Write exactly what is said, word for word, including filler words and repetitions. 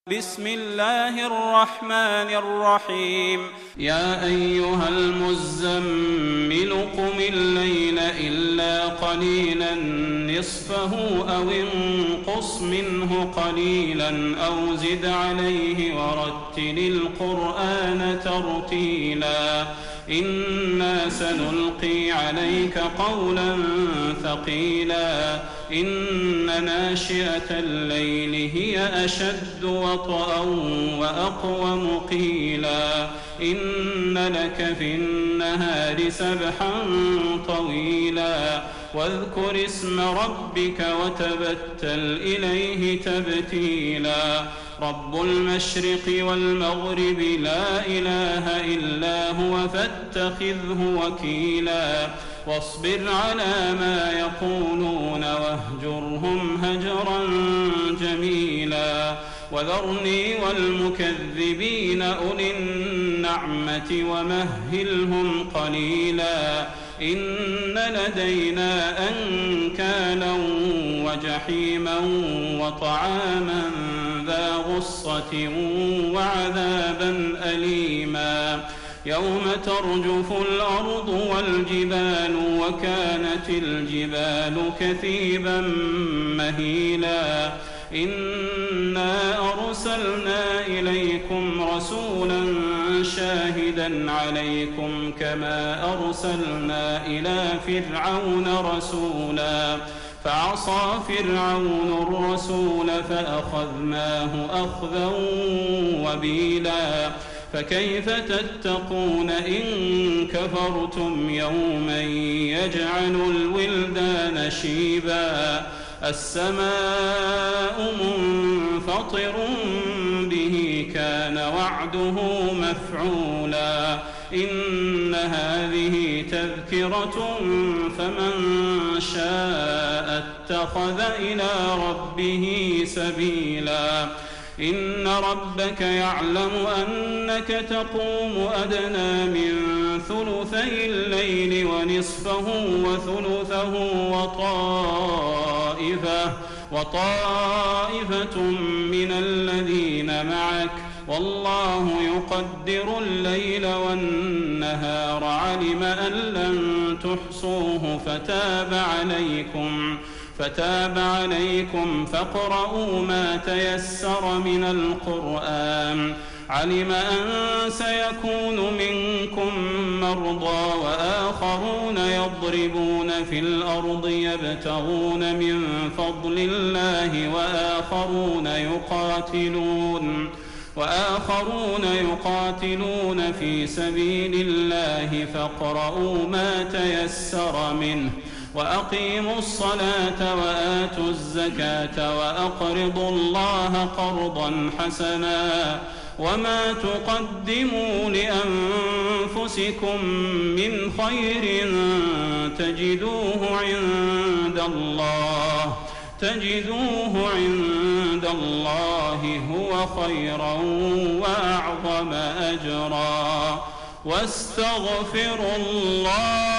بسم الله الرحمن الرحيم يا أيها المزمل قم الليل إلا قليلا نصفه أو انقص منه قليلا أو زد عليه ورتل القرآن ترتيلا إنا سنلقي عليك قولا ثقيلا إن ناشئة الليل هي أشد وطئا وأقوم قيلا إن لك في النهار سبحا طويلا واذكر اسم ربك وتبتل إليه تبتيلا رب المشرق والمغرب لا إله إلا هو فاتخذه وكيلا واصبر على ما يقولون واهجرهم هجرا جميلا وذرني والمكذبين أولي النعمة ومهلهم قليلا إن لدينا أنكالا وجحيما وطعاما ذا غصة وعذابا أليما يوم ترجف الأرض والجبال وكانت الجبال كثيبا مهيلا إنا أرسلنا إليكم رسولا شاهدا عليكم كما أرسلنا إلى فرعون رسولا فعصى فرعون الرسول فأخذناه أخذا وبيلا فكيف تتقون إن كفرتم يوما يجعل الولدان شيبا السماء منفطر به كان وعده مفعولا إن هذه تذكرة فمن شاء اتخذ إلى ربه سبيلا إن ربك يعلم أنك تقوم أدنى من ثلثي الليل ونصفه وثلثه وطائفة, وطائفة من الذين معك والله يقدر الليل والنهار علم أن لن تحصوه فتاب عليكم فتاب عليكم فاقرؤوا ما تيسر من القرآن علم أن سيكون منكم مرضى وآخرون يضربون في الأرض يبتغون من فضل الله وآخرون يقاتلون وآخرون يقاتلون في سبيل الله فاقرؤوا ما تيسر منه وأقيموا الصلاة وآتوا الزكاة وأقرضوا الله قرضا حسنا وما تقدموا لأنفسكم من خير تجدوه عند الله تجدوه عند الله هو خيرا وأعظم أجرا واستغفروا الله